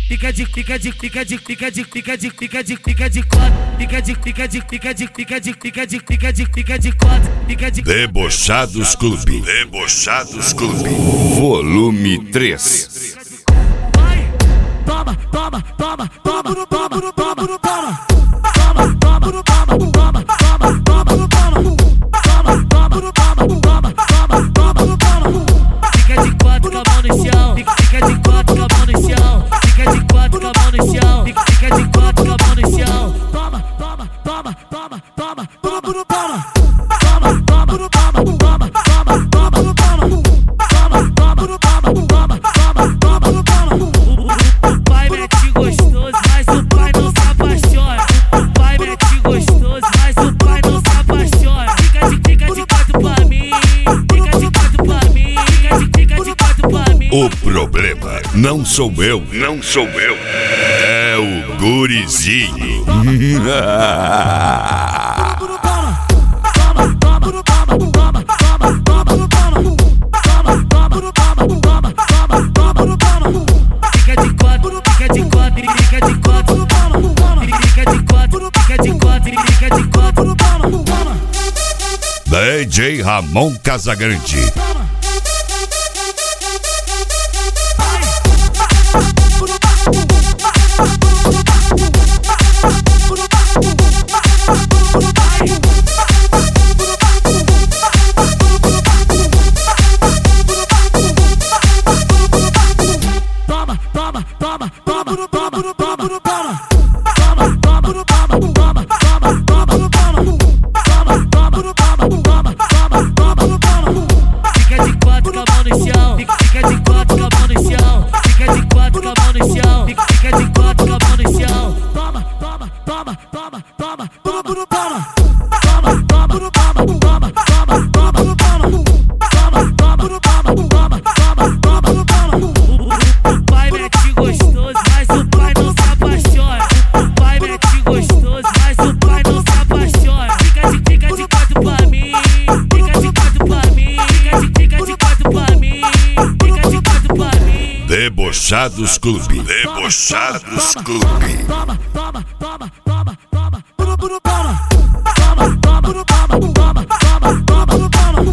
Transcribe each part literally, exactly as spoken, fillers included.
fica de fica de fica de fica de fica de fica de fica de quatro, fica de fica de fica de fica de fica de fica de fica de quatro, fica de Debochados Clube. Debochados Clube. Volume três. Vai, toma, toma, toma, toma, toma, toma, toma, toma, toma, toma, toma, toma, toma, toma, toma, toma, toma, toma, toma. Fica de quatro com a mão no chão, fica de quatro com a mão no chão, fica de quatro com a mão no chão, fica de quatro com a mão no chão. Toma, toma, toma, toma, toma, toma, toma, toma, toma, toma, toma, toma, toma, toma, toma, toma, toma, toma, toma. O pai mete gostoso, mas o pai não se apaixona. O pai mete gostoso, mas o pai não se apaixona. Fica de, fica de quatro pra mim, fica de quatro pra mim, fica de, fica de quatro pra mim. O problema não sou eu, não sou eu, é o gurizinho. Fica de quatro, fica de quatro, fica de quatro, fica de quatro, fica de quatro, fica de quatro. D J Ramon Casagrande. Toma, toma, toma, toma, toma, toma, toma, toma, toma, toma, toma, toma, toma, toma, toma, toma, toma. Fica de quatro com a mão no chão, fica de quatro com a mão no chão, fica de quatro com a mão no chão, fica de quatro com a mão no chão. Toma, toma, toma, toma, toma, toma, toma, toma, toma, toma, toma, toma, toma, toma, toma, toma, toma, toma. O pai mete gostoso, mas o pai não se apaixona. O pai mete gostoso, mas o pai não se apaixona. Fica de, fica de quatro pra mim, fica de quatro pra mim, fica de, fica de quatro pra mim, fica de quatro pra mim. Debochados Clube. Debochados Clube. Toma, toma, toma, toma, toma, toma, toma, toma, toma, toma, toma, toma, toma,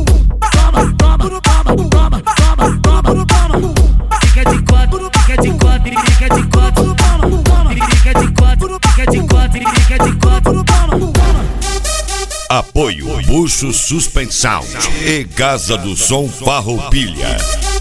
toma, toma, toma. Fica de quatro, fica de quatro, fica de quatro, fica de quatro, fica de quatro, fica de quatro. Apoio Bucho Suspensão e Casa do Som Farroupilha.